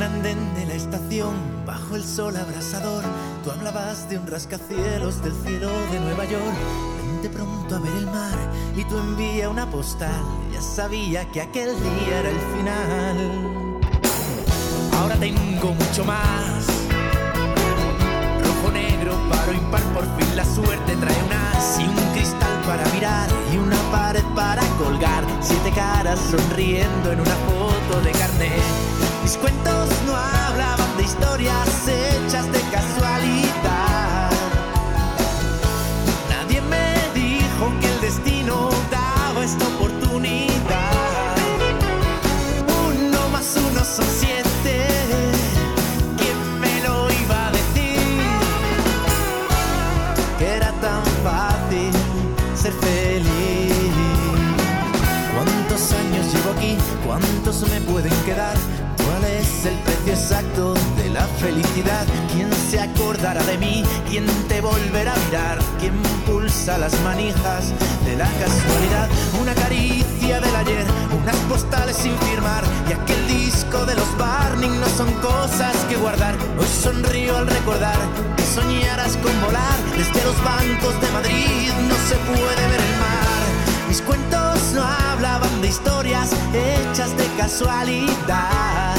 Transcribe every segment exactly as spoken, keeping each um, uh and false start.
un andén de la estación, bajo el sol abrasador, tú hablabas de un rascacielos del cielo de Nueva York. Vente pronto a ver el mar y tú envía una postal. Ya sabía que aquel día era el final. Ahora tengo mucho más. Rojo, negro, paro, impar, por fin la suerte trae un as y un cristal para mirar y una pared para colgar. Siete caras sonriendo en una foto de carnet. Mis cuentos no hablaban de historias hechas de casualidad. Nadie me dijo que el destino daba esta oportunidad. Uno más uno son siete. ¿Quién me lo iba a decir? Que era tan fácil ser feliz. ¿Cuántos años llevo aquí? ¿Cuántos me pueden quedar? ¿Cuál es el precio exacto de la felicidad? ¿Quién se acordará de mí? ¿Quién te volverá a mirar? ¿Quién pulsa las manijas de la casualidad? Una caricia del ayer, unas postales sin firmar y aquel disco de los Barney no son cosas que guardar. Hoy sonrío al recordar que soñaras con volar. Desde los bancos de Madrid no se puede ver el mar. Mis cuentos no hablaban de historias hechas de casualidad.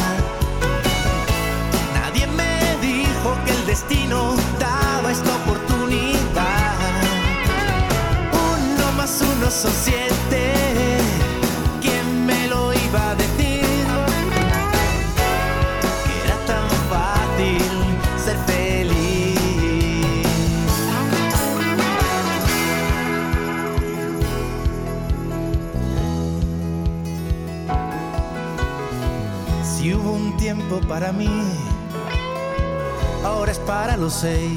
Nadie me dijo que el destino daba esta oportunidad. Uno más uno son siete. ¿Quién me lo iba a decir? Que era tan fácil ser feliz. Si hubo un tiempo para mí, ahora es para los seis.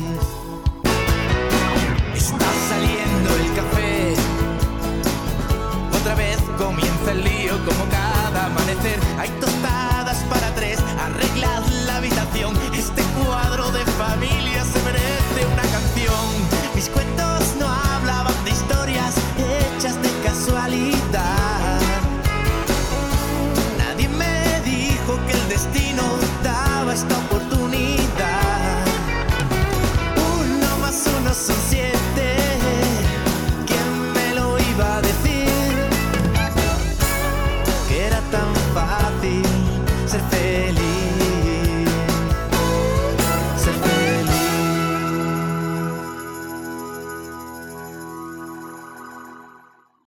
Está saliendo el café, otra vez comienza el lío como cada amanecer. Hay tos